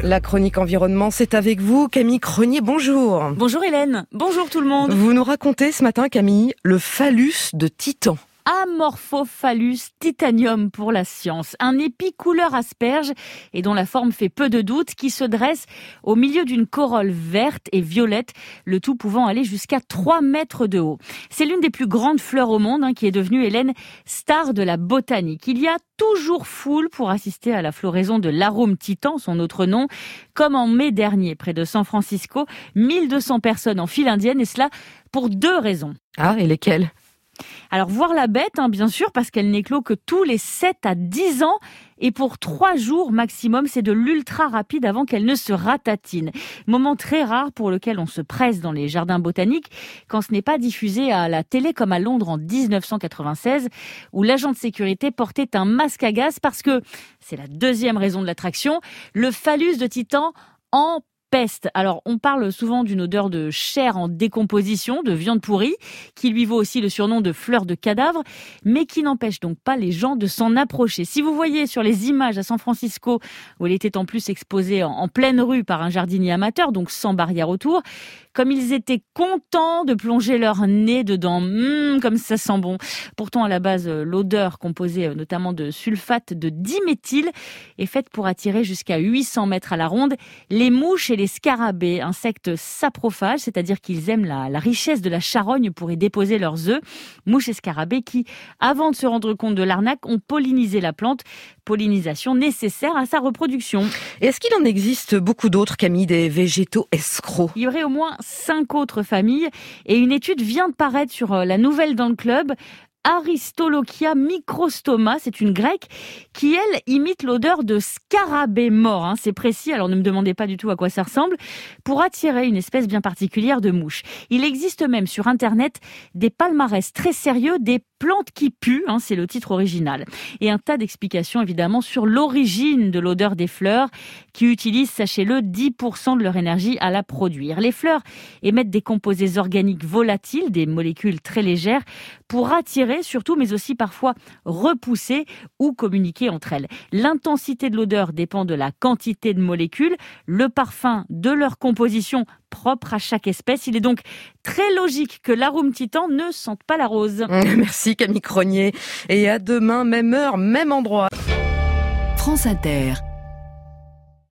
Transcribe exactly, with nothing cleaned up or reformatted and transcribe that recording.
La chronique environnement, c'est avec vous, Camille Cronier, bonjour. Bonjour Hélène, bonjour tout le monde. Vous nous racontez ce matin, Camille, le phallus de Titan. Amorphophallus titanium pour la science, un épi couleur asperge et dont la forme fait peu de doute, qui se dresse au milieu d'une corolle verte et violette, le tout pouvant aller jusqu'à trois mètres de haut. C'est l'une des plus grandes fleurs au monde, hein, qui est devenue, Hélène, star de la botanique. Il y a toujours foule pour assister à la floraison de l'Arum titan, son autre nom, comme en mai dernier, près de San Francisco, mille deux cents personnes en file indienne, et cela pour deux raisons. Ah, et lesquelles ? Alors, voir la bête, hein, bien sûr, parce qu'elle n'éclot que tous les sept à dix ans. Et pour trois jours maximum, c'est de l'ultra rapide avant qu'elle ne se ratatine. Moment très rare pour lequel on se presse dans les jardins botaniques quand ce n'est pas diffusé à la télé comme à Londres en dix-neuf cent quatre-vingt-seize, où l'agent de sécurité portait un masque à gaz parce que, c'est la deuxième raison de l'attraction, le phallus de Titan en peste. Alors, on parle souvent d'une odeur de chair en décomposition, de viande pourrie, qui lui vaut aussi le surnom de fleur de cadavre, mais qui n'empêche donc pas les gens de s'en approcher. Si vous voyez sur les images à San Francisco, où elle était en plus exposée en, en pleine rue par un jardinier amateur, donc sans barrière autour, comme ils étaient contents de plonger leur nez dedans. Mmh, comme ça sent bon. Pourtant, à la base, l'odeur, composée notamment de sulfate de diméthyle, est faite pour attirer jusqu'à huit cents mètres à la ronde les mouches et les scarabées, insectes saprophages, c'est-à-dire qu'ils aiment la, la richesse de la charogne pour y déposer leurs œufs. Mouches et scarabées qui, avant de se rendre compte de l'arnaque, ont pollinisé la plante, pollinisation nécessaire à sa reproduction. Et est-ce qu'il en existe beaucoup d'autres, Camille, des végétaux escrocs ? Il y aurait au moins cinq autres familles et une étude vient de paraître sur la Nouvelle dans le Club. Aristolochia microstoma, c'est une grecque qui, elle, imite l'odeur de scarabée mort. Hein, c'est précis, alors ne me demandez pas du tout à quoi ça ressemble, pour attirer une espèce bien particulière de mouche. Il existe même sur Internet des palmarès très sérieux des plantes qui puent, hein, c'est le titre original. Et un tas d'explications, évidemment, sur l'origine de l'odeur des fleurs, qui utilisent, sachez-le, dix pour cent de leur énergie à la produire. Les fleurs émettent des composés organiques volatiles, des molécules très légères, pour attirer surtout, mais aussi parfois repousser ou communiquer entre elles. L'intensité de l'odeur dépend de la quantité de molécules, le parfum de leur composition propre à chaque espèce. Il est donc très logique que l'Arum titan ne sente pas la rose. Merci Camille Cronier. Et à demain, même heure, même endroit. France Inter.